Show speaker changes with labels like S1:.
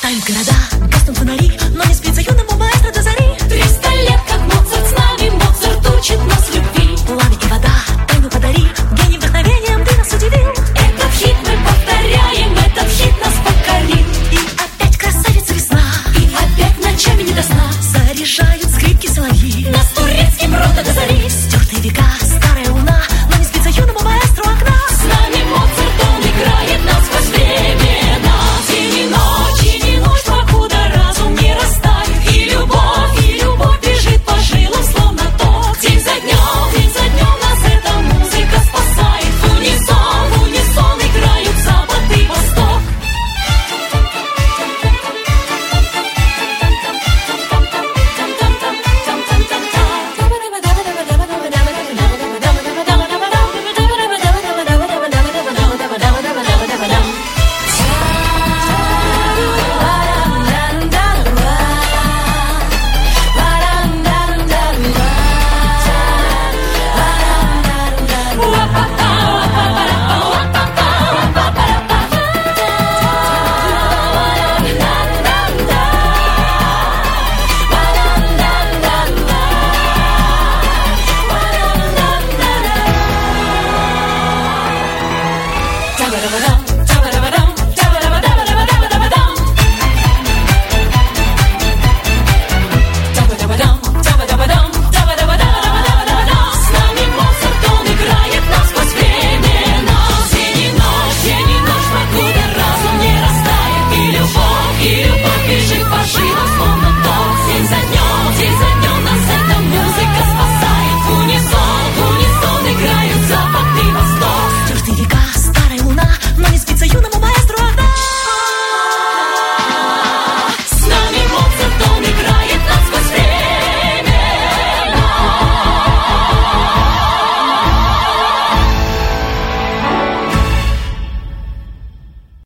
S1: Тают города, гаснут фонари, но не спится юному маэстро до зари.
S2: 300 лет, как Моцарт с нами, Моцарт учит нас любви.
S1: Пламя и вода, тайну подари, гений вдохновением ты нас удивил.